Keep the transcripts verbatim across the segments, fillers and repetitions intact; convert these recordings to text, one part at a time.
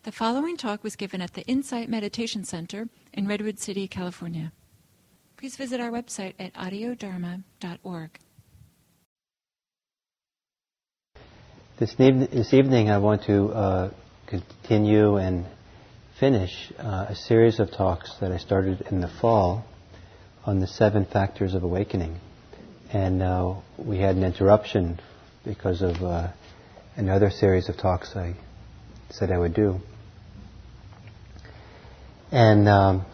The following talk was given at the Insight Meditation Center in Redwood City, California. Please visit our website at audio dharma dot org. This, ne- this evening I want to uh, continue and finish uh, a series of talks that I started in the fall on the seven factors of awakening. And uh, we had an interruption because of uh, another series of talks I said I would do. And um,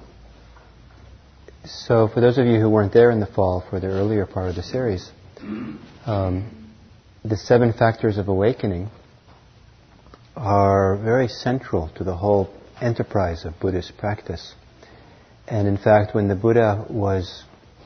so for those of you who weren't there in the fall for the earlier part of the series, um, the seven factors of awakening are very central to the whole enterprise of Buddhist practice. And in fact, when the Buddha was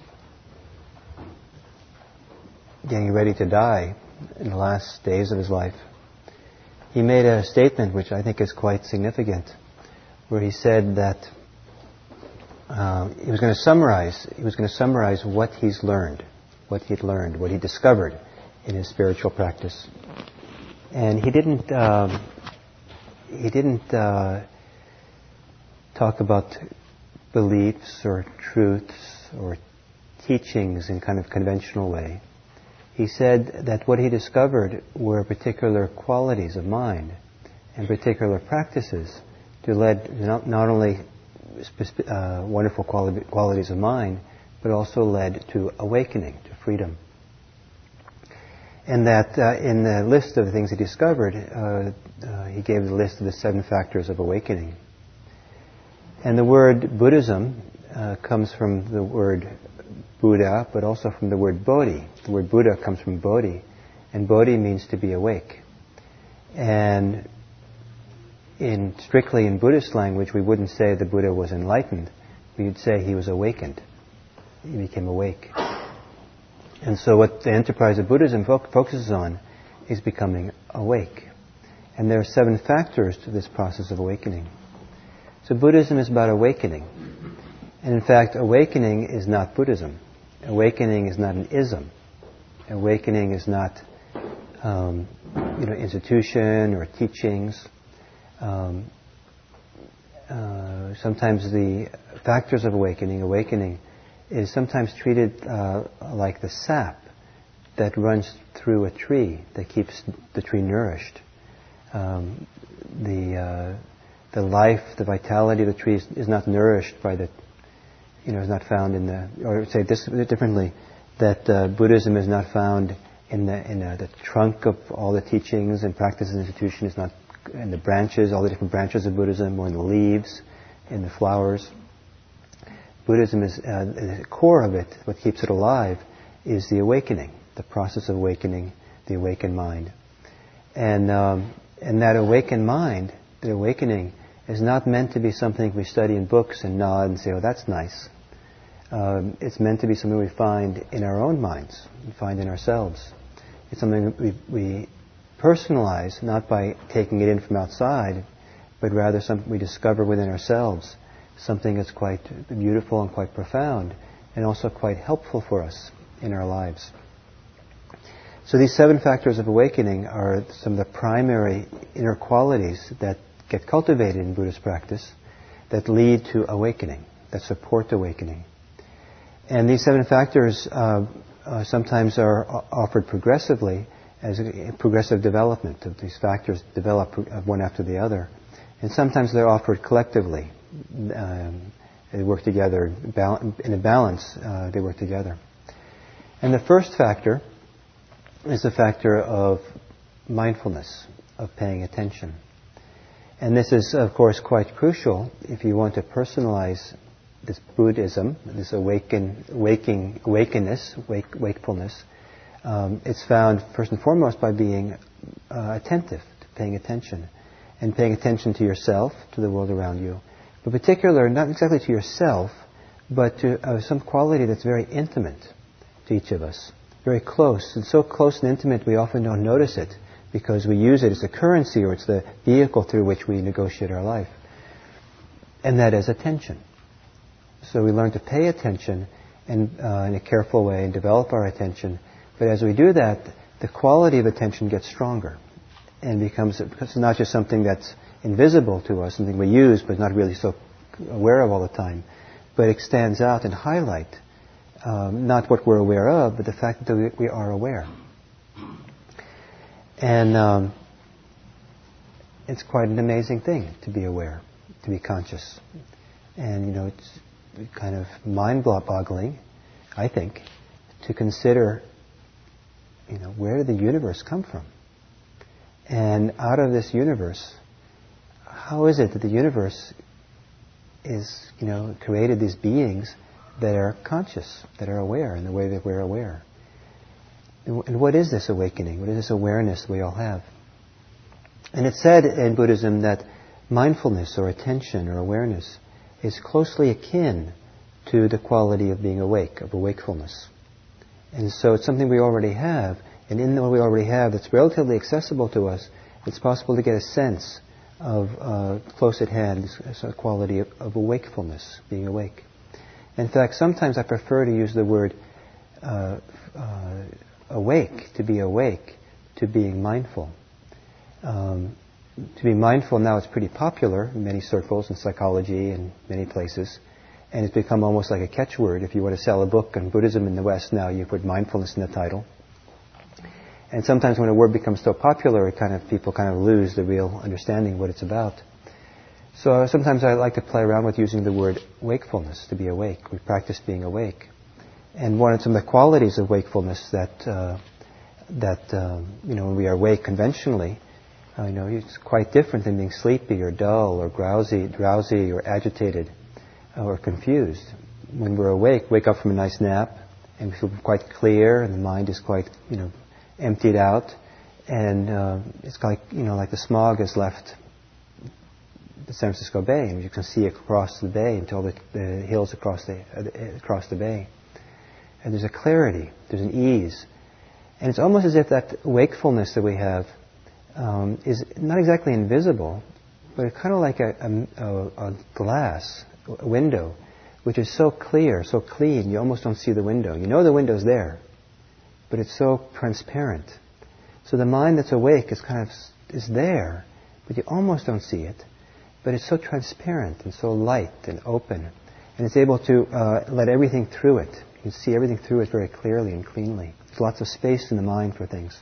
getting ready to die in the last days of his life, he made a statement which I think is quite significant, where he said that uh, he was going to summarize, he was going to summarize what he's learned, what he'd learned, what he discovered in his spiritual practice. And he didn't, um, he didn't uh, talk about beliefs or truths or teachings in kind of conventional way. He said that what he discovered were particular qualities of mind and particular practices to lead not, not only spe- uh, wonderful quali- qualities of mind, but also led to awakening, to freedom. And that uh, in the list of the things he discovered, uh, uh, he gave the list of the seven factors of awakening. And the word Buddhism uh, comes from the word Buddha, but also from the word Bodhi. The word Buddha comes from Bodhi, and Bodhi means to be awake. And in strictly in Buddhist language, we wouldn't say the Buddha was enlightened. We would say he was awakened. He became awake. And so what the enterprise of Buddhism fo- focuses on is becoming awake. And there are seven factors to this process of awakening. So Buddhism is about awakening. And in fact, awakening is not Buddhism. Awakening is not an ism. Awakening is not um, you know, institution or teachings. Um, uh, sometimes the factors of awakening, awakening is sometimes treated uh, like the sap that runs through a tree that keeps the tree nourished. Um, the uh, the life, the vitality of the tree is, is not nourished by the, you know, is not found in the, or say this differently, that uh, Buddhism is not found in the in uh, the trunk of all the teachings and practices and institutions, not in the branches, all the different branches of Buddhism, or in the leaves, in the flowers. Buddhism is, uh, the core of it, what keeps it alive, is the awakening, the process of awakening, the awakened mind. And um, and that awakened mind, the awakening, is not meant to be something we study in books and nod and say, oh, that's nice. Um, it's meant to be something we find in our own minds, we find in ourselves. It's something we, we personalize, not by taking it in from outside, but rather something we discover within ourselves, something that's quite beautiful and quite profound, and also quite helpful for us in our lives. So these seven factors of awakening are some of the primary inner qualities that get cultivated in Buddhist practice that lead to awakening, that support awakening. And these seven factors uh, uh, sometimes are offered progressively as a progressive development. These factors develop one after the other. And sometimes they're offered collectively. Um, they work together in a balance. Uh, they work together. And the first factor is the factor of mindfulness, of paying attention. And this is, of course, quite crucial if you want to personalize this Buddhism, this awaken, waking, awakeness, wake, wakefulness. Um, it's found first and foremost by being uh, attentive, to paying attention, and paying attention to yourself, to the world around you. But particular, not exactly to yourself, but to uh, some quality that's very intimate to each of us, very close. It's so close and intimate we often don't notice it because we use it as a currency or it's the vehicle through which we negotiate our life. And that is attention. So we learn to pay attention and, uh, in a careful way and develop our attention. But as we do that, the quality of attention gets stronger and becomes, because it's not just something that's invisible to us, something we use but not really so aware of all the time, but it stands out and highlight um, not what we're aware of, but the fact that we, we are aware. And um, it's quite an amazing thing to be aware, to be conscious. And, you know, it's kind of mind-boggling, I think, to consider, you know, where did the universe come from? And out of this universe, how is it that the universe is, you know, created these beings that are conscious, that are aware in the way that we're aware? And what is this awakening? What is this awareness we all have? And it's said in Buddhism that mindfulness or attention or awareness is closely akin to the quality of being awake, of awakefulness. And so it's something we already have, and in what we already have that's relatively accessible to us, it's possible to get a sense of uh, close at hand, this quality of, of awakefulness, being awake. In fact, sometimes I prefer to use the word uh, uh, awake, to be awake, to being mindful. Um, to be mindful now is pretty popular in many circles, in psychology and many places, and it's become almost like a catchword. If you want to sell a book on Buddhism in the West now, you put mindfulness in the title. And sometimes when a word becomes so popular, it kind of people kind of lose the real understanding of what it's about. So sometimes I like to play around with using the word wakefulness, to be awake. We practice being awake. And one of some of the qualities of wakefulness that, uh, that um, you know, when we are awake conventionally, uh, you know, it's quite different than being sleepy or dull or drowsy, drowsy or agitated or confused. When we're awake, wake up from a nice nap, and we feel quite clear, and the mind is quite, you know, emptied out, and uh, it's like, you know, like the smog has left the San Francisco Bay, and you can see across the bay until the, the hills across the uh, across the bay. And there's a clarity, there's an ease, and it's almost as if that wakefulness that we have um, is not exactly invisible, but kind of like a, a, a glass, a window, which is so clear, so clean, you almost don't see the window. You know the window's there, but it's so transparent. So the mind that's awake is kind of is there, but you almost don't see it. But it's so transparent and so light and open, and it's able to uh, let everything through it. You can see everything through it very clearly and cleanly. There's lots of space in the mind for things.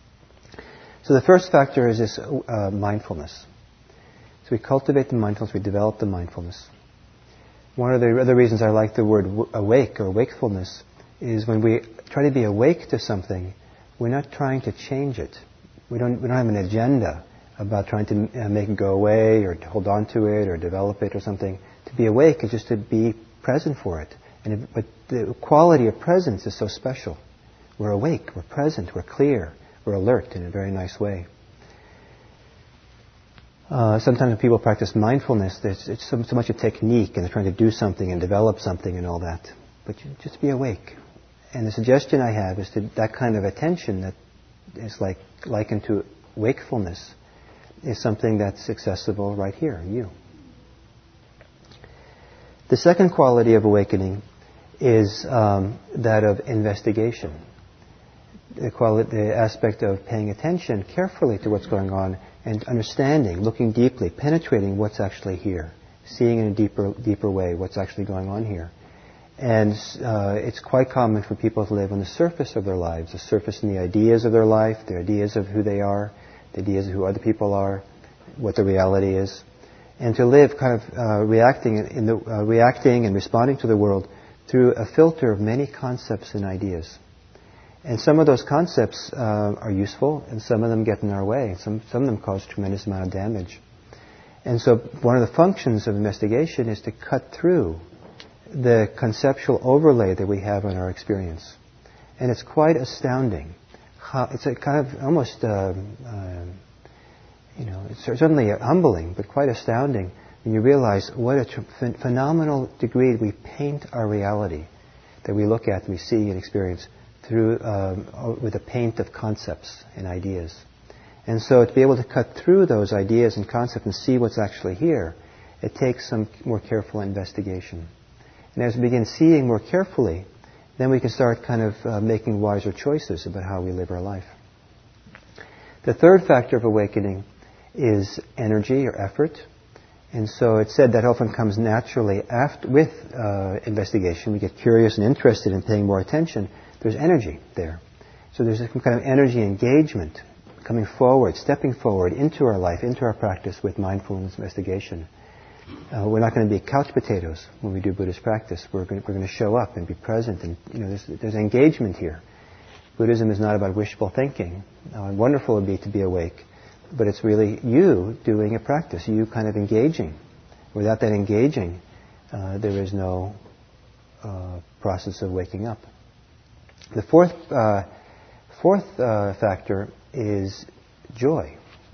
So the first factor is this uh, mindfulness. So we cultivate the mindfulness, we develop the mindfulness. One of the other reasons I like the word w- awake or wakefulness is when we try to be awake to something, we're not trying to change it. We don't, we don't have an agenda about trying to uh, make it go away or to hold on to it or develop it or something. To be awake is just to be present for it. And it, but the quality of presence is so special. We're awake, we're present, we're clear, we're alert in a very nice way. Uh, sometimes when people practice mindfulness, it's so, so much a technique, and they're trying to do something and develop something and all that. But you, just be awake. And the suggestion I have is to that kind of attention that is like likened to wakefulness is something that's accessible right here in you. The second quality of awakening is um, that of investigation. The, quality, the aspect of paying attention carefully to what's going on and understanding, looking deeply, penetrating what's actually here, seeing in a deeper, deeper way what's actually going on here. And uh, it's quite common for people to live on the surface of their lives, the surface in the ideas of their life, the ideas of who they are, the ideas of who other people are, what the reality is, and to live kind of uh, reacting in the uh, reacting and responding to the world through a filter of many concepts and ideas. And some of those concepts uh, are useful, and some of them get in our way. Some some of them cause a tremendous amount of damage. And so one of the functions of investigation is to cut through the conceptual overlay that we have on our experience. And it's quite astounding. How, it's a kind of almost, uh, uh, you know, it's certainly humbling, but quite astounding when you realize what a tr- phenomenal degree we paint our reality that we look at, we see and experience through um, with a paint of concepts and ideas. And so to be able to cut through those ideas and concepts and see what's actually here, it takes some more careful investigation. And as we begin seeing more carefully, then we can start kind of uh, making wiser choices about how we live our life. The third factor of awakening is energy or effort. And so it's said that often comes naturally after, with uh, investigation. We get curious and interested in paying more attention. There's energy there. So there's some kind of energy engagement coming forward, stepping forward into our life, into our practice with mindfulness investigation. Uh, we're not going to be couch potatoes when we do Buddhist practice. We're going, we're going to show up and be present, and you know, there's, there's engagement here. Buddhism is not about wishful thinking. Uh, wonderful it would be to be awake, but it's really you doing a practice, you kind of engaging. Without that engaging, uh, there is no uh, process of waking up. The fourth, uh, fourth uh, factor is joy.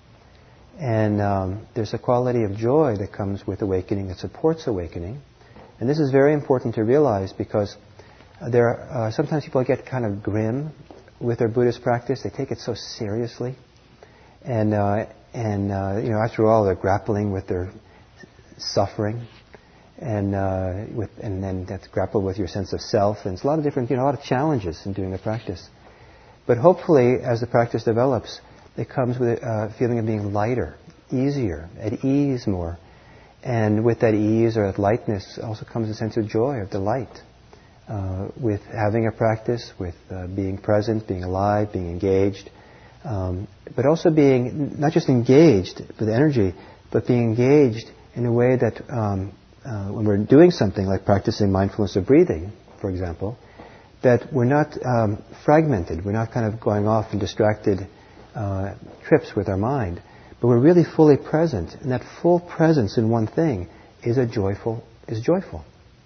And um, there's a quality of joy that comes with awakening that supports awakening. And this is very important to realize because there are, uh, sometimes people get kind of grim with their Buddhist practice. They take it so seriously. And, uh, and uh, you know, after all, they're grappling with their suffering. And, uh, with, and then that's grapple with your sense of self. And it's a lot of different, you know, a lot of challenges in doing the practice. But hopefully, as the practice develops, it comes with a feeling of being lighter, easier, at ease more. And with that ease or that lightness also comes a sense of joy or delight. Uh, with having a practice, with uh, being present, being alive, being engaged. Um, but also being not just engaged with energy, but being engaged in a way that um, uh, when we're doing something like practicing mindfulness of breathing, for example, that we're not um, fragmented, we're not kind of going off in distracted uh, trips with our mind, but we're really fully present, and that full presence in one thing is a joyful, is joyful.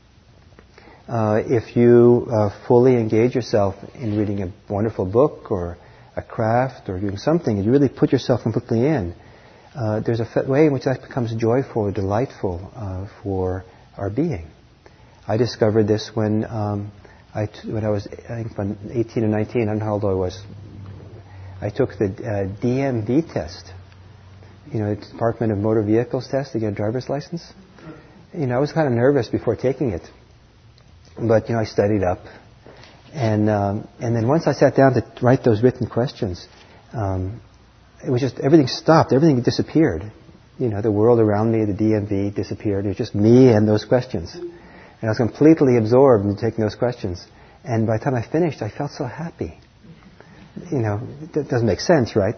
Uh, if you uh, fully engage yourself in reading a wonderful book or a craft or doing something, and you really put yourself completely in, uh, there's a f- way in which that becomes joyful or delightful uh, for our being. I discovered this when um, I t- when I was I think when eighteen or nineteen, I don't know how old I was. I took the uh, D M V test, you know, the Department of Motor Vehicles test to get a driver's license. You know, I was kind of nervous before taking it, but you know, I studied up, and um, and then once I sat down to write those written questions, um, it was just everything stopped, everything disappeared. You know, the world around me, the D M V disappeared. It was just me and those questions. And I was completely absorbed in taking those questions. And by the time I finished, I felt so happy. You know, that doesn't make sense, right?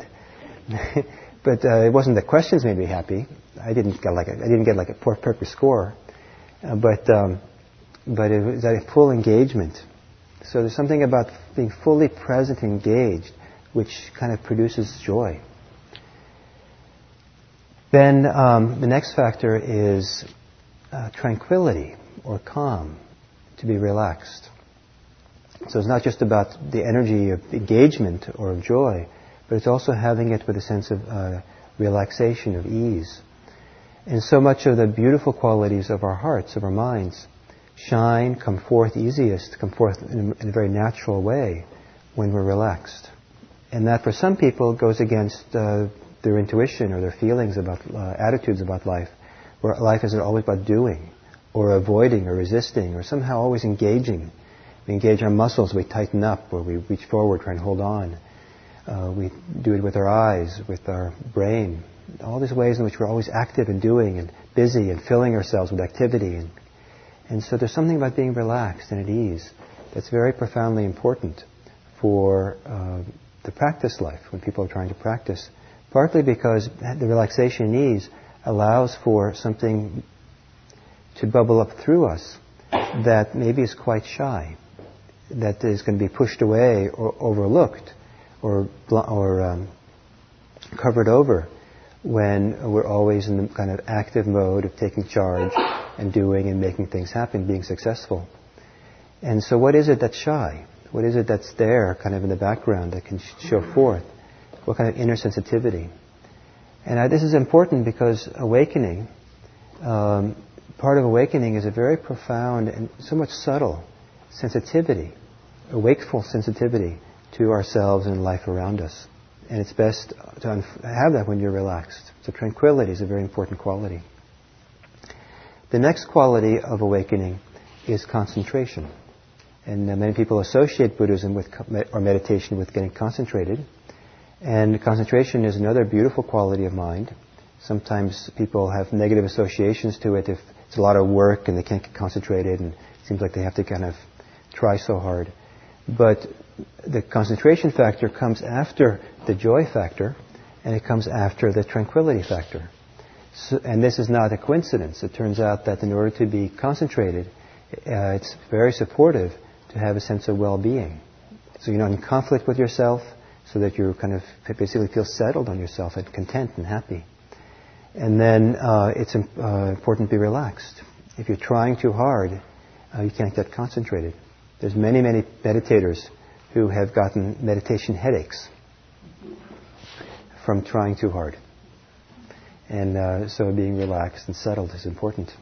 But uh, it wasn't the questions made me happy. I didn't get like a, I didn't get like a perfect score. Uh, but um, but it was a full engagement. So there's something about being fully present, engaged, which kind of produces joy. Then um, the next factor is uh, tranquility or calm, to be relaxed. So it's not just about the energy of engagement or of joy, but it's also having it with a sense of uh, relaxation, of ease. And so much of the beautiful qualities of our hearts, of our minds, shine, come forth easiest, come forth in a, in a very natural way when we're relaxed. And that for some people goes against uh, their intuition or their feelings about, uh, attitudes about life, where life isn't always about doing, or avoiding, or resisting, or somehow always engaging. We engage our muscles, we tighten up, or we reach forward, try and hold on. Uh, we do it with our eyes, with our brain. All these ways in which we're always active and doing and busy and filling ourselves with activity. And, and so there's something about being relaxed and at ease that's very profoundly important for uh, the practice life, when people are trying to practice. Partly because the relaxation and ease allows for something to bubble up through us that maybe is quite shy, that is going to be pushed away or overlooked or, or um, covered over when we're always in the kind of active mode of taking charge and doing and making things happen, being successful. And so what is it that's shy? What is it that's there kind of in the background that can sh- show forth? What kind of inner sensitivity? And I, this is important because awakening, um, part of awakening is a very profound and somewhat subtle sensitivity, a wakeful sensitivity to ourselves and life around us. And it's best to unf- have that when you're relaxed. So tranquility is a very important quality. The next quality of awakening is concentration. And uh, many people associate Buddhism with or meditation with getting concentrated. And concentration is another beautiful quality of mind. Sometimes people have negative associations to it if it's a lot of work and they can't get concentrated and it seems like they have to kind of try so hard. But the concentration factor comes after the joy factor, and it comes after the tranquility factor. So, and this is not a coincidence. It turns out that in order to be concentrated, uh, it's very supportive to have a sense of well-being. So you're not in conflict with yourself, so that you kind of basically feel settled on yourself and content and happy. And then uh, it's uh, important to be relaxed. If you're trying too hard, uh, you can't get concentrated. There's many, many meditators who have gotten meditation headaches from trying too hard. And uh, so being relaxed and settled is important.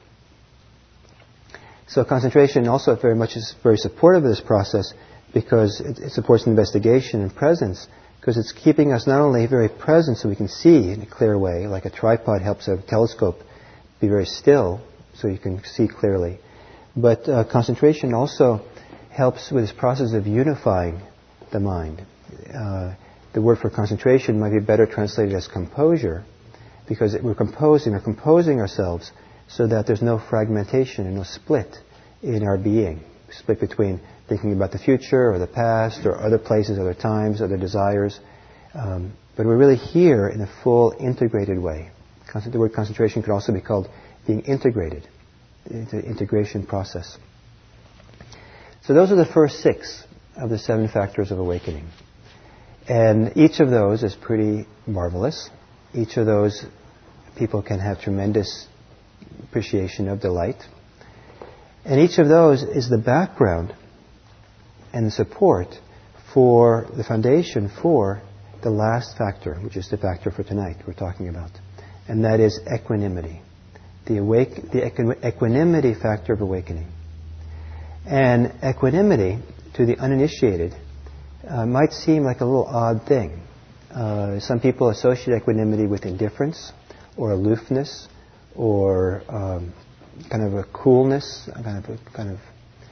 So concentration also very much is very supportive of this process because it, it supports investigation and presence, because it's keeping us not only very present so we can see in a clear way, like a tripod helps a telescope be very still so you can see clearly, but uh, concentration also helps with this process of unifying the mind. Uh, the word for concentration might be better translated as composure, because we're composing, we're composing ourselves so that there's no fragmentation and no split in our being. Split between thinking about the future or the past or other places, other times, other desires. Um, but we're really here in a full integrated way. Concent- the word concentration could also be called being integrated. It's an integration process. So those are the first six of the seven factors of awakening. And each of those is pretty marvelous. Each of those people can have tremendous appreciation of delight. And each of those is the background and the support for the foundation for the last factor, which is the factor for tonight we're talking about. And that is equanimity. The, awake, the equi- equanimity factor of awakening. And equanimity, to the uninitiated, uh, might seem like a little odd thing. Uh, some people associate equanimity with indifference or aloofness or um, kind of a coolness, kind of a, kind of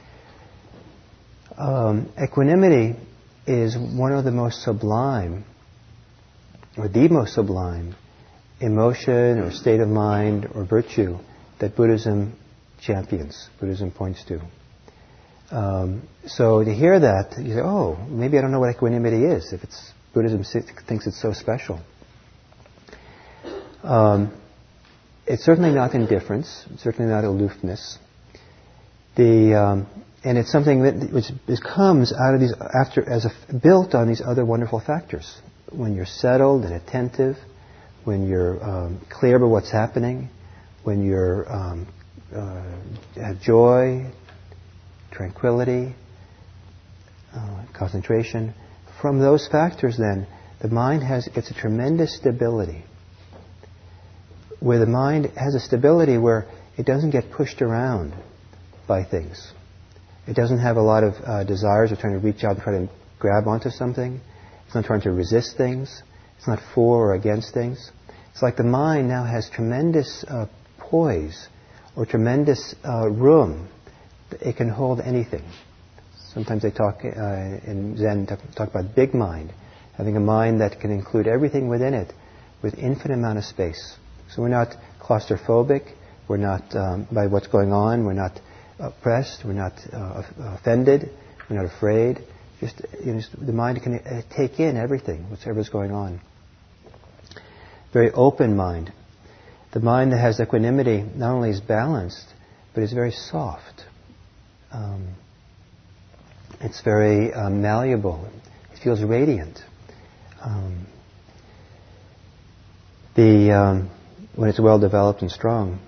um, equanimity is one of the most sublime, or the most sublime, emotion or state of mind or virtue that Buddhism champions, Buddhism points to. Um, so to hear that, you say, oh, maybe I don't know what equanimity is, if it's Buddhism thinks it's so special. Um, it's certainly not indifference, it's certainly not aloofness. The um, and it's something that which comes out of these after as a, built on these other wonderful factors. When you're settled and attentive, when you're um, clear about what's happening, when you're um, uh, have joy, tranquility, uh, concentration. From those factors, then, the mind has gets a tremendous stability. Where the mind has a stability where it doesn't get pushed around by things. It doesn't have a lot of uh, desires of trying to reach out and try to grab onto something. It's not trying to resist things. It's not for or against things. It's like the mind now has tremendous uh, poise or tremendous uh, room. It can hold anything. Sometimes they talk uh, in Zen, talk, talk about big mind, having a mind that can include everything within it with infinite amount of space. So we're not claustrophobic, we're not, um, by what's going on, we're not oppressed, we're not uh, offended, we're not afraid. Just, you know, just the mind can uh, take in everything, whatever's going on. Very open mind. The mind that has equanimity not only is balanced, but is very soft. Um, it's very uh, malleable. It feels radiant. Um, the um, when it's well developed and strong.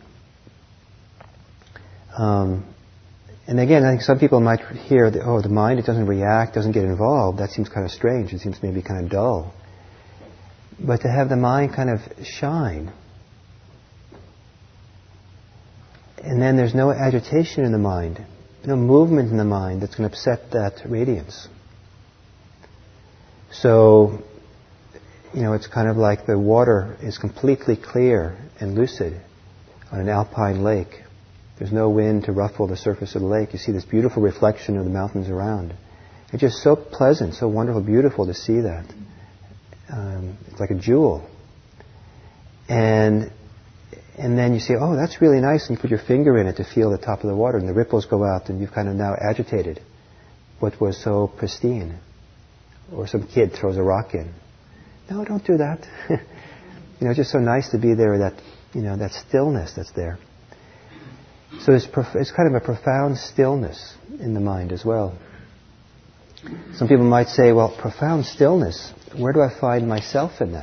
Um, and again, I think some people might hear that, oh, the mind, it doesn't react, doesn't get involved. That seems kind of strange. It seems maybe kind of dull. But to have the mind kind of shine, and then there's no agitation in the mind, no movement in the mind that's going to upset that radiance. So, you know, it's kind of like the water is completely clear and lucid on an alpine lake. There's no wind to ruffle the surface of the lake. You see this beautiful reflection of the mountains around. It's just so pleasant, so wonderful, beautiful to see that. um, it's like a jewel. And and then you say, oh, that's really nice, and you put your finger in it to feel the top of the water, and the ripples go out, and you've kind of now agitated what was so pristine. Or some kid throws a rock in. No, don't do that. You know, it's just so nice to be there, that, you know, that stillness that's there. So it's, prof- it's kind of a profound stillness in the mind as well. Some people might say, well, profound stillness, where do I find myself in that?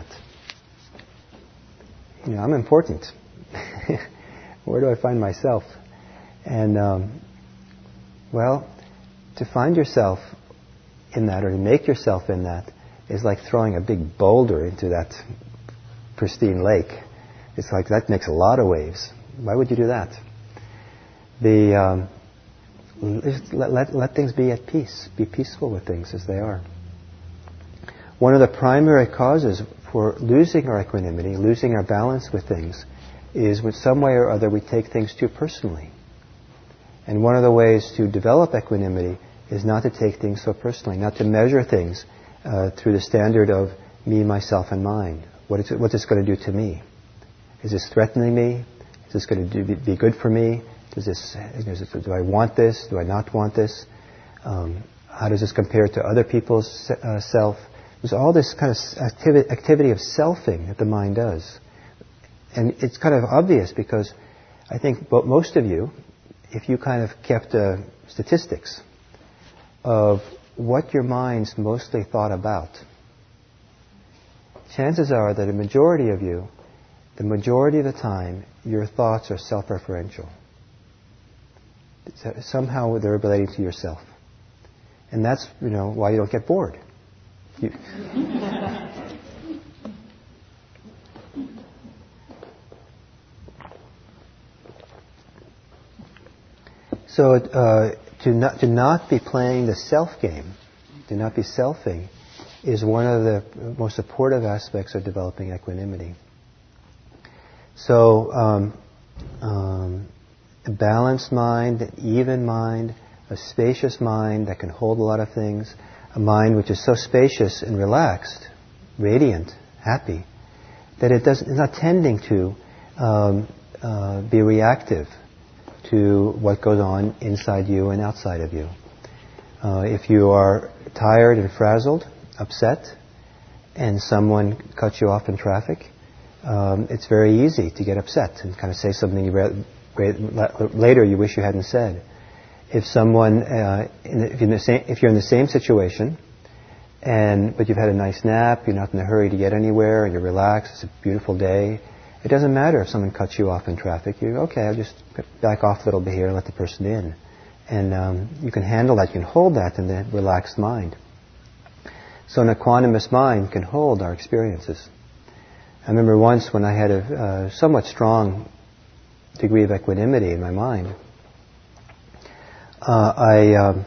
You know, I'm important. Where do I find myself? And, um, well, to find yourself in that, or to make yourself in that, is like throwing a big boulder into that pristine lake. It's like, that makes a lot of waves. Why would you do that? The um, let, let, let things be at peace. Be peaceful with things as they are. One of the primary causes for losing our equanimity, losing our balance with things, is with some way or other we take things too personally. And one of the ways to develop equanimity is not to take things so personally, not to measure things uh, through the standard of me, myself, and mine. What is it, what's this going to do to me? Is this threatening me? Is this going to do, be good for me? Does this, is this, do I want this? Do I not want this? Um, how does this compare to other people's uh, self? There's all this kind of activi- activity of selfing that the mind does. And it's kind of obvious because I think most of you, if you kind of kept uh, statistics of what your mind's mostly thought about, chances are that a majority of you, the majority of the time, your thoughts are self-referential. Somehow they're relating to yourself. And that's, you know, why you don't get bored. You so uh, to not to not be playing the self game, to not be selfing, is one of the most supportive aspects of developing equanimity. So um, um, a balanced mind, an even mind, a spacious mind that can hold a lot of things, a mind which is so spacious and relaxed, radiant, happy, that it doesn't, it's not tending to um, uh, be reactive to what goes on inside you and outside of you. Uh, if you are tired and frazzled, upset, and someone cuts you off in traffic, um, it's very easy to get upset and kind of say something you re- re- later you wish you hadn't said. If someone, uh, in the, if, you're in the same, if you're in the same situation, and but you've had a nice nap, you're not in a hurry to get anywhere, and you're relaxed, it's a beautiful day, it doesn't matter if someone cuts you off in traffic. You okay, I'll just back off a little bit here and let the person in. And um, you can handle that, you can hold that in the relaxed mind. So an equanimous mind can hold our experiences. I remember once when I had a uh, somewhat strong degree of equanimity in my mind, uh, I um,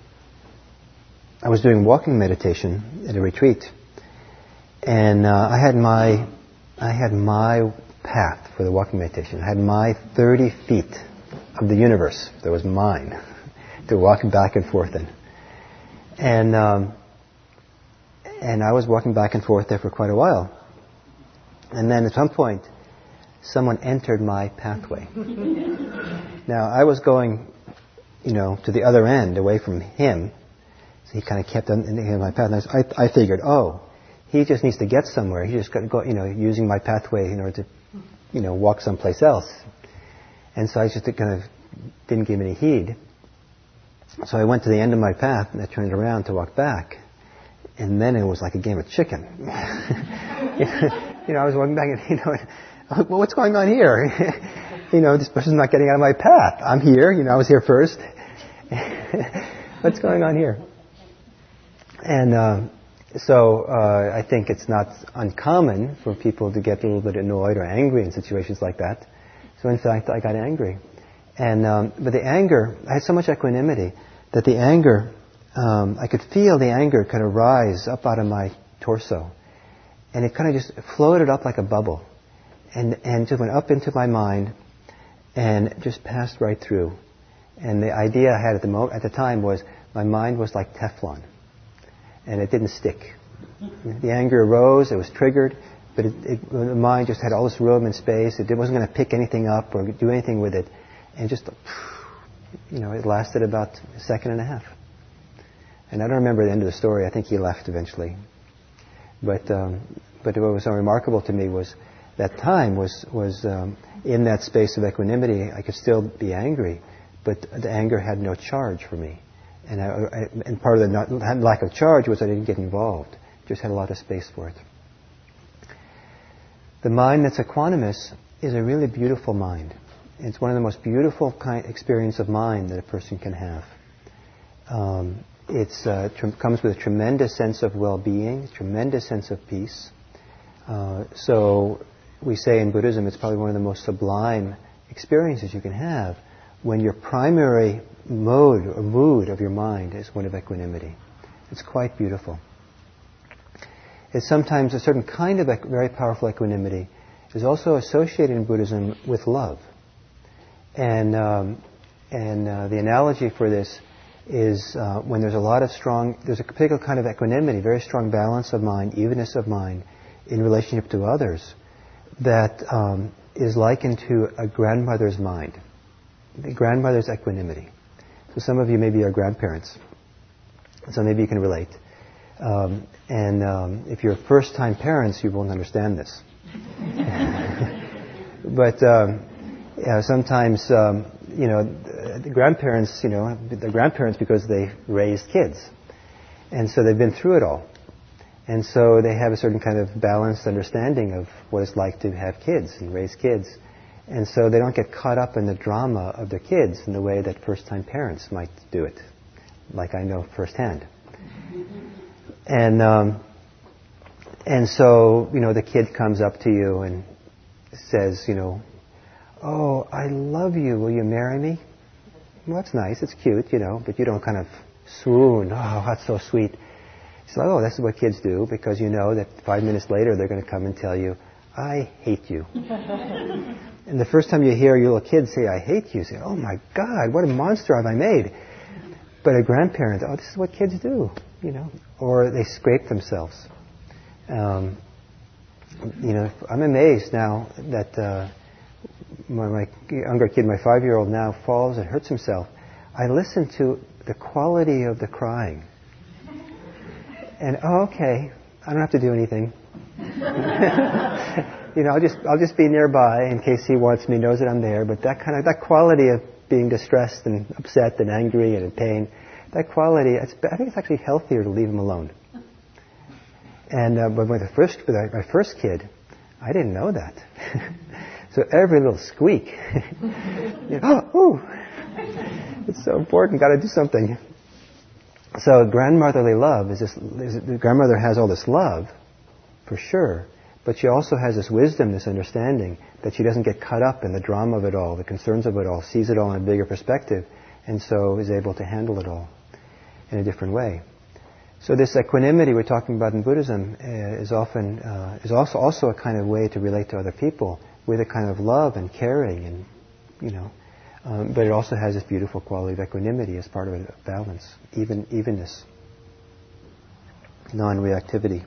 I was doing walking meditation at a retreat, and uh, I had my I had my path for the walking meditation. I had my thirty feet of the universe that was mine to walk back and forth in, and um, and I was walking back and forth there for quite a while. And then at some point, someone entered my pathway. Now, I was going, you know, to the other end, away from him. So he kind of kept on in my path. And I, I figured, oh, he just needs to get somewhere. He just got to go, you know, using my pathway in order to, you know, walk someplace else. And so I just kind of didn't give him any heed. So I went to the end of my path and I turned around to walk back. And then it was like a game of chicken. You know, I was walking back and, you know, well, what's going on here? You know, this person's not getting out of my path. I'm here, you know, I was here first. What's going on here? And uh, so uh, I think it's not uncommon for people to get a little bit annoyed or angry in situations like that. So in fact, I got angry. And um, but the anger, I had so much equanimity that the anger, um, I could feel the anger kind of rise up out of my torso. And it kind of just floated up like a bubble. And and just went up into my mind and just passed right through. And the idea I had at the mo- at the time was my mind was like Teflon. And it didn't stick. The anger arose, it was triggered, but it, it, the mind just had all this room and space. It wasn't going to pick anything up or do anything with it. And just, you know, it lasted about a second and a half. And I don't remember the end of the story. I think he left eventually. But um, but what was so remarkable to me was that time was, was um, in that space of equanimity. I could still be angry, but the anger had no charge for me. And, I, I, and part of the not, lack of charge was I didn't get involved. Just had a lot of space for it. The mind that's equanimous is a really beautiful mind. It's one of the most beautiful kind experience of mind that a person can have. Um, it uh, tr- comes with a tremendous sense of well-being, tremendous sense of peace. Uh, so we say in Buddhism it's probably one of the most sublime experiences you can have when your primary mode or mood of your mind is one of equanimity. It's quite beautiful. It's sometimes a certain kind of equ- very powerful equanimity is also associated in Buddhism with love. And um, and uh, the analogy for this is uh, when there's a lot of strong, there's a particular kind of equanimity, very strong balance of mind, evenness of mind in relationship to others that um, is likened to a grandmother's mind, the grandmother's equanimity. So some of you maybe are grandparents, so maybe you can relate. Um, and um, if you're first-time parents, you won't understand this. But um, yeah, sometimes, um, you know, the grandparents, you know, they're grandparents because they raised kids. And so they've been through it all. And so they have a certain kind of balanced understanding of what it's like to have kids and raise kids. And so they don't get caught up in the drama of their kids in the way that first-time parents might do it, like I know firsthand. And um, and so, you know, the kid comes up to you and says, you know, "Oh, I love you. Will you marry me?" Well, that's nice. It's cute, you know, but you don't kind of swoon. "Oh, that's so sweet." It's like, oh, this is what kids do, because you know that five minutes later they're going to come and tell you, "I hate you." And the first time you hear your little kid say, "I hate you," you say, "Oh my God, what a monster have I made." But a grandparent, oh, this is what kids do, you know, or they scrape themselves. Um, you know, I'm amazed now that uh, my, my younger kid, my five-year-old now, falls and hurts himself. I listen to the quality of the crying. And, oh, okay, I don't have to do anything. You know, I'll just I'll just be nearby in case he wants me, knows that I'm there. But that kind of that quality of being distressed and upset and angry and in pain, that quality, it's, I think it's actually healthier to leave him alone. And uh, but with the first, with my first kid, I didn't know that. So every little squeak, you know, oh, ooh, it's so important. Got to do something. So grandmotherly love is this. Is, the grandmother has all this love, for sure, but she also has this wisdom, this understanding that she doesn't get caught up in the drama of it all, the concerns of it all, sees it all in a bigger perspective, and so is able to handle it all in a different way. So this equanimity we're talking about in Buddhism uh, is often uh, is also also a kind of way to relate to other people with a kind of love and caring, and you know. Um, but it also has this beautiful quality of equanimity as part of a balance, even evenness, non-reactivity.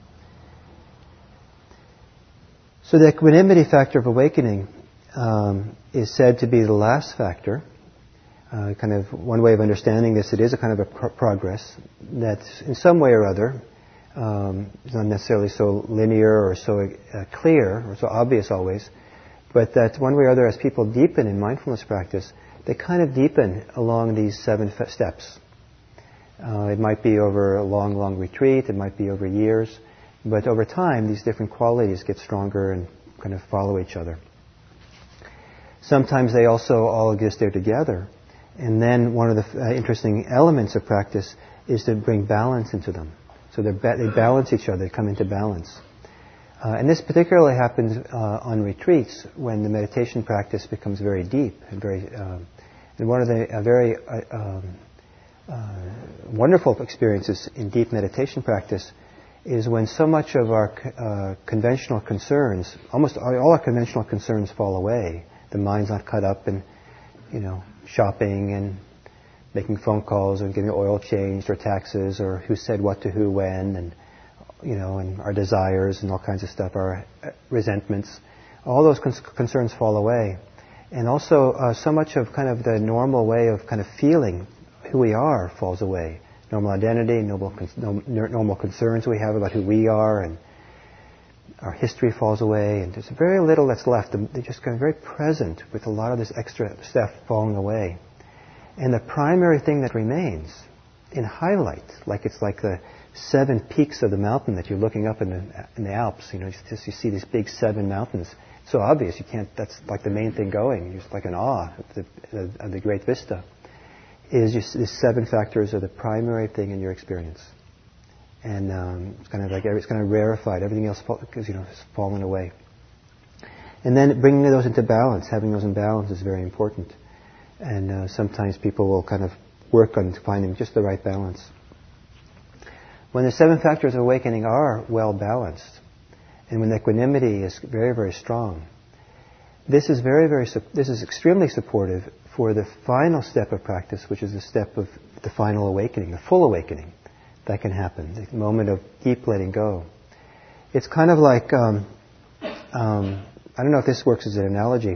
So the equanimity factor of awakening um, is said to be the last factor. Uh, kind of one way of understanding this, it is a kind of a pro- progress that, in some way or other, um, is not necessarily so linear or so uh, clear or so obvious always. But that one way or other, as people deepen in mindfulness practice, they kind of deepen along these seven f- steps. Uh, it might be over a long, long retreat. It might be over years. But over time, these different qualities get stronger and kind of follow each other. Sometimes they also all exist there together. And then one of the uh, interesting elements of practice is to bring balance into them. So ba- they balance each other, they come into balance. Uh, and this particularly happens uh, on retreats when the meditation practice becomes very deep and very. Uh, and one of the uh, very uh, um, uh, wonderful experiences in deep meditation practice is when so much of our uh, conventional concerns, almost all our conventional concerns, fall away. The mind's not caught up in, you know, shopping and making phone calls and getting oil changed or taxes or who said what to who when and you know, and our desires and all kinds of stuff, our resentments, all those con- concerns fall away. And also, uh, so much of kind of the normal way of kind of feeling who we are falls away. Normal identity, normal, con- normal concerns we have about who we are, and our history falls away, and there's very little that's left. They're just kind of very present with a lot of this extra stuff falling away. And the primary thing that remains in highlight, like it's like the seven peaks of the mountain that you're looking up in the, in the Alps, you know, just you see these big seven mountains. It's so obvious, you can't, that's like the main thing going. You're just like in awe of the, of the great vista. Is just these seven factors are the primary thing in your experience. And um, it's kind of like, it's kind of rarefied. Everything else, because you know, has fallen away. And then bringing those into balance, having those in balance is very important. And uh, sometimes people will kind of work on finding just the right balance. When the seven factors of awakening are well balanced, and when equanimity is very, very strong, this is very, very, this is extremely supportive for the final step of practice, which is the step of the final awakening, the full awakening that can happen, the moment of deep letting go. It's kind of like, um, um, I don't know if this works as an analogy,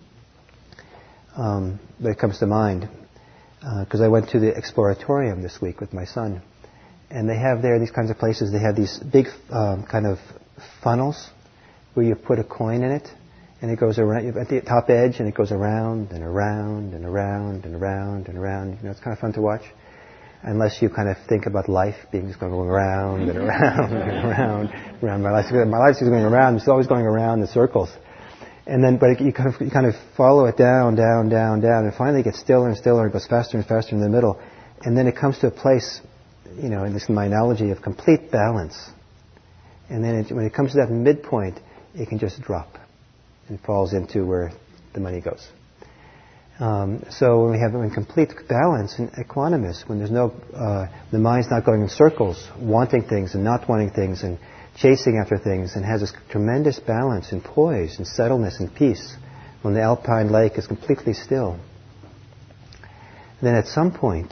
um, but it comes to mind, because uh, I went to the Exploratorium this week with my son, and they have there these kinds of places. They have these big um, kind of funnels where you put a coin in it, and it goes around at the top edge, and it goes around and around and around and around and around. You know, it's kind of fun to watch, unless you kind of think about life being just going around and around and around, around. My life, my life's just going around. It's always going around in circles. And then, but you kind of you kind of follow it down, down, down, down, and finally it gets stiller and stiller. It goes faster and faster in the middle, and then it comes to a place, you know, and this is my analogy of complete balance. And then it, when it comes to that midpoint, it can just drop. And falls into where the money goes. Um, so when we have in complete balance and equanimous, when there's no, uh, the mind's not going in circles, wanting things and not wanting things and chasing after things, and has this tremendous balance and poise and settledness and peace, when the alpine lake is completely still, then at some point,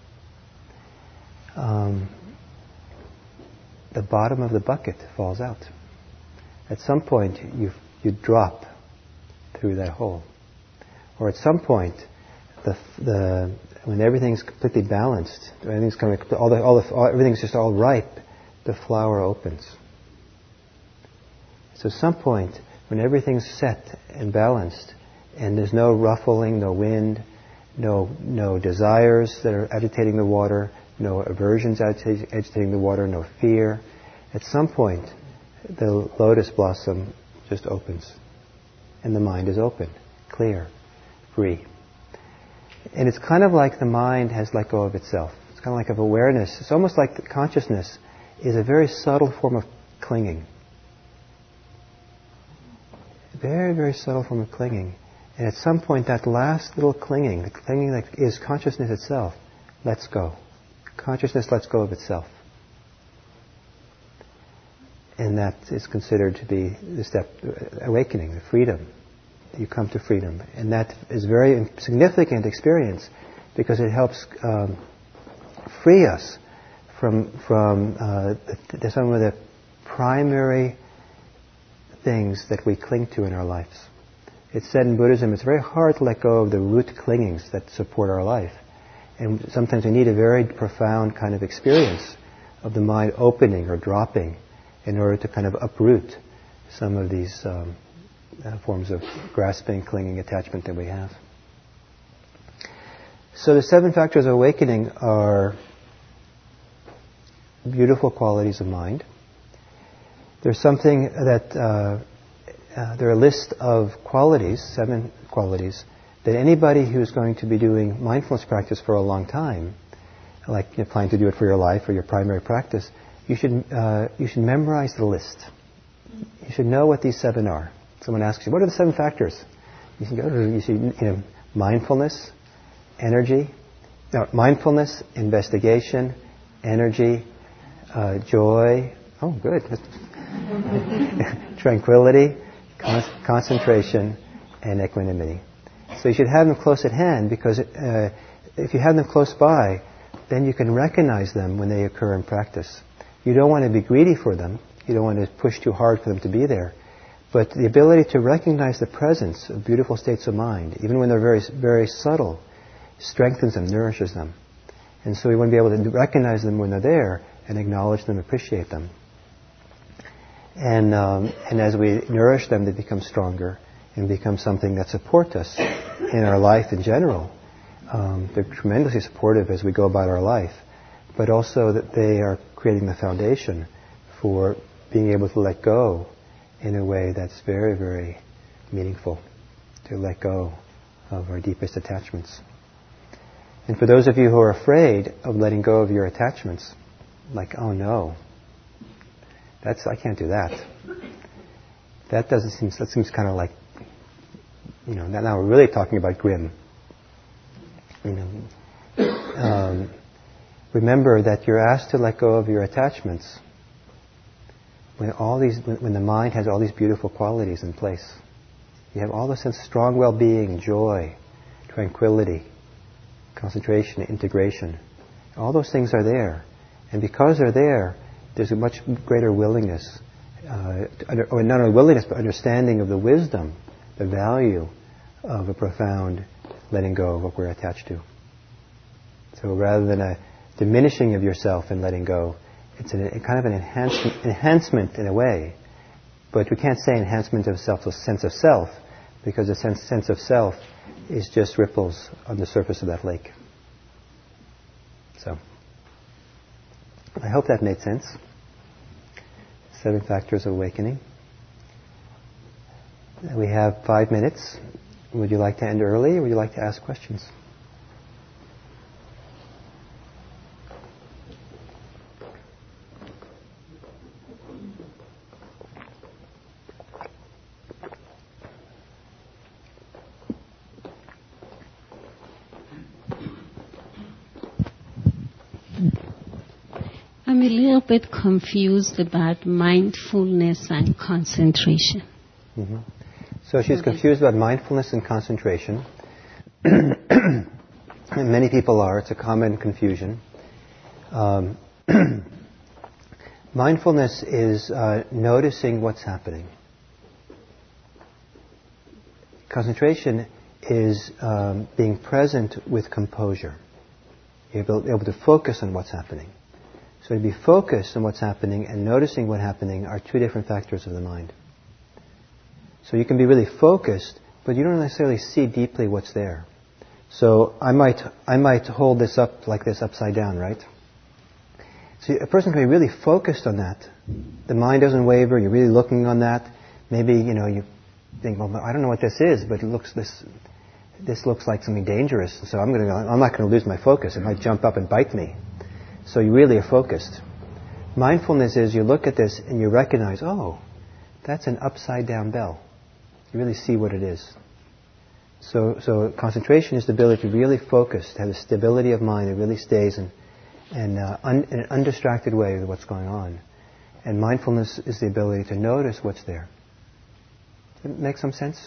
um, the bottom of the bucket falls out. At some point, you you drop through that hole. Or at some point, the, the when everything's completely balanced, everything's coming, all the, all the, all, everything's just all ripe, the flower opens. So at some point, when everything's set and balanced, and there's no ruffling, no wind, no no desires that are agitating the water, no aversions agitating, agitating the water, no fear, at some point, the lotus blossom just opens, and the mind is open, clear, free. And it's kind of like the mind has let go of itself. It's kind of like of awareness. It's almost like the consciousness is a very subtle form of clinging. Very, very subtle form of clinging. And at some point, that last little clinging, the clinging that is consciousness itself, lets go. Consciousness lets go of itself. And that is considered to be the step, awakening, the freedom. You come to freedom. And that is a very significant experience because it helps um, free us from, from uh, the, some of the primary things that we cling to in our lives. It's said in Buddhism, it's very hard to let go of the root clingings that support our life. And sometimes we need a very profound kind of experience of the mind opening or dropping in order to kind of uproot some of these um, uh, forms of grasping, clinging, attachment that we have. So the seven factors of awakening are beautiful qualities of mind. There's something that, uh, uh, there are a list of qualities, seven qualities, that anybody who's going to be doing mindfulness practice for a long time, like you're planning to do it for your life or your primary practice, you should uh, you should memorize the list. You should know what these seven are. Someone asks you, what are the seven factors? You should go to, you should, you know, mindfulness, energy, no, mindfulness, investigation, energy, uh, joy, oh good, tranquility, con- concentration, and equanimity. So you should have them close at hand because uh, if you have them close by, then you can recognize them when they occur in practice. You don't want to be greedy for them. You don't want to push too hard for them to be there. But the ability to recognize the presence of beautiful states of mind, even when they're very, very subtle, strengthens them, nourishes them. And so we want to be able to recognize them when they're there and acknowledge them, appreciate them. And, um, and as we nourish them, they become stronger and become something that supports us in our life in general. Um, they're tremendously supportive as we go about our life, but also that they are creating the foundation for being able to let go in a way that's very, very meaningful, to let go of our deepest attachments. And for those of you who are afraid of letting go of your attachments, like, oh no, that's I can't do that. That doesn't seem, that seems kind of like, you know, now we're really talking about grim. You know, um, remember that you're asked to let go of your attachments when all these, when, when the mind has all these beautiful qualities in place. You have all the sense of strong well-being, joy, tranquility, concentration, integration. All those things are there. And because they're there, there's a much greater willingness, uh, to under, or not only willingness, but understanding of the wisdom, the value of a profound letting go of what we're attached to. So rather than a diminishing of yourself and letting go, it's an, a kind of an enhancement, enhancement in a way. But we can't say enhancement of self, a sense of self, because the sense, sense of self is just ripples on the surface of that lake. So, I hope that made sense. Seven factors of awakening. We have five minutes. Would you like to end early, or would you like to ask questions? I'm a little bit confused about mindfulness and concentration. Mm-hmm. So she's confused about mindfulness and concentration. And many people are. It's a common confusion. Um, mindfulness is uh, noticing what's happening. Concentration is um, being present with composure. You're able, able to focus on what's happening. So to be focused on what's happening and noticing what's happening are two different factors of the mind. So you can be really focused, but you don't necessarily see deeply what's there. So I might I might hold this up like this upside down, right? So a person can be really focused on that. The mind doesn't waver. You're really looking on that. Maybe you know you think, well, I don't know what this is, but it looks this this looks like something dangerous. So I'm going to I'm not going to lose my focus. It might jump up and bite me. So you really are focused. Mindfulness is you look at this and you recognize, oh, that's an upside down bell. You really see what it is. So, so concentration is the ability to really focus, to have a stability of mind that really stays in, in, uh, un, in an undistracted way with what's going on. And mindfulness is the ability to notice what's there. Does that make some sense?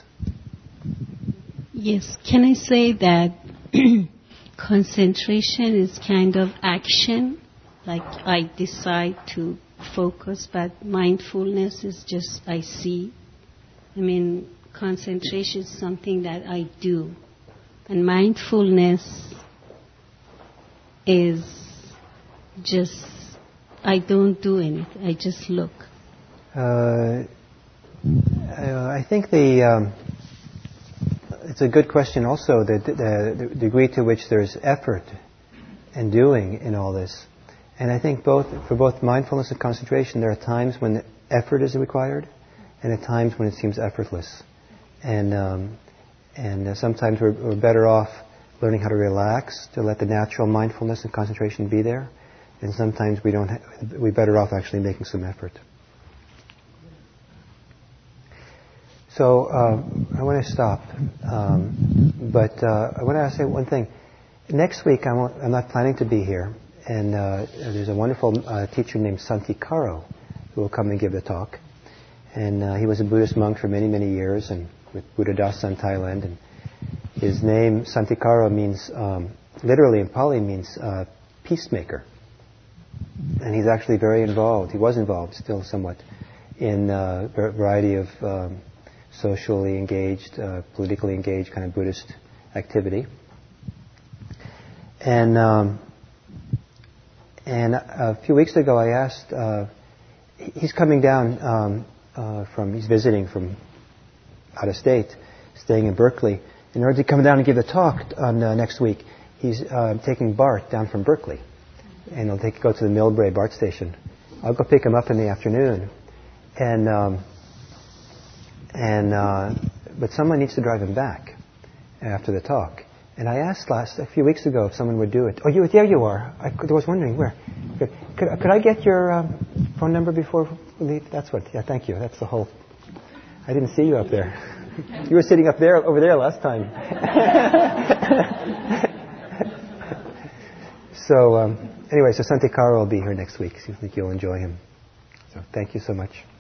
Yes. Can I say that concentration is kind of action? Like I decide to focus, but mindfulness is just I see. I mean, concentration is something that I do. And mindfulness is just, I don't do anything, I just look. Uh, I think the um, it's a good question also, the, the, the degree to which there's effort and doing in all this. And I think both for both mindfulness and concentration, there are times when effort is required and at times when it seems effortless. And um, and uh, sometimes we're, we're better off learning how to relax, to let the natural mindfulness and concentration be there. And sometimes we don't. Ha- we're better off actually making some effort. So uh, I want to stop, um, but uh, I want to say one thing. Next week I'm, I'm not planning to be here, and uh, there's a wonderful uh, teacher named Santikaro who will come and give a talk. And uh, he was a Buddhist monk for many, many years, and with Buddhadasa in Thailand. And his name Santikaro means, um, literally in Pali, means uh, peacemaker. and he's actually very involved. He was involved, still somewhat, in uh, a variety of um, socially engaged, uh, politically engaged kind of Buddhist activity. And um, and a few weeks ago, I asked. Uh, he's coming down um, uh, from. He's visiting from out of state, staying in Berkeley. In order to come down and give a talk on uh, next week, he's uh, taking BART down from Berkeley, and he'll take go to the Millbrae BART station. I'll go pick him up in the afternoon, and um, and uh, but someone needs to drive him back after the talk. And I asked last a few weeks ago if someone would do it. Oh, you there you are. I, I was wondering where. Could, could, could I get your um, phone number before we leave? That's what. Yeah, thank you. That's the whole. I didn't see you up there. You were sitting up there, over there last time. So um, anyway, so Santikaro will be here next week. So I think you'll enjoy him. So thank you so much.